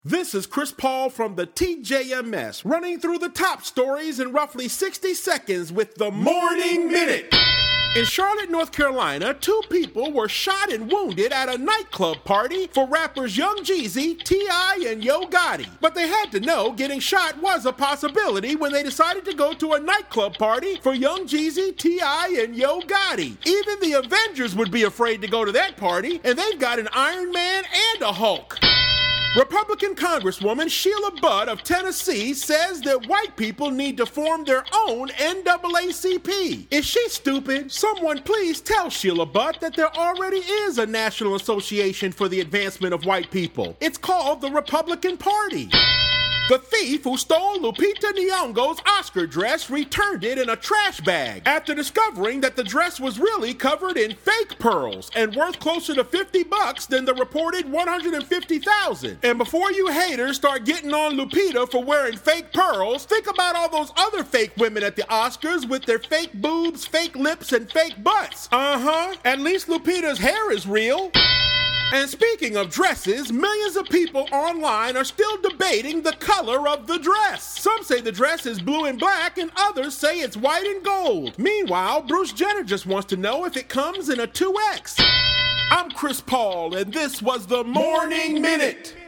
This is Chris Paul from the TJMS, running through the top stories in roughly 60 seconds with the Morning Minute. In Charlotte, North Carolina, 2 people were shot and wounded at a nightclub party for rappers Young Jeezy, T.I., and Yo Gotti. But they had to know getting shot was a possibility when they decided to go to a nightclub party for Young Jeezy, T.I., and Yo Gotti. Even the Avengers would be afraid to go to that party, and they've got an Iron Man and a Hulk. Republican Congresswoman Sheila Butt of Tennessee says that white people need to form their own NAACP. Is she stupid? Someone please tell Sheila Butt that there already is a National Association for the Advancement of White People. It's called the Republican Party. The thief who stole Lupita Nyong'o's Oscar dress returned it in a trash bag after discovering that the dress was really covered in fake pearls and worth closer to $50 than the reported $150,000. And before you haters start getting on Lupita for wearing fake pearls, think about all those other fake women at the Oscars with their fake boobs, fake lips, and fake butts. At least Lupita's hair is real. And speaking of dresses, millions of people online are still debating the color of the dress. Some say the dress is blue and black, and others say it's white and gold. Meanwhile, Bruce Jenner just wants to know if it comes in a 2X. I'm Chris Paul, and this was the Morning Minute.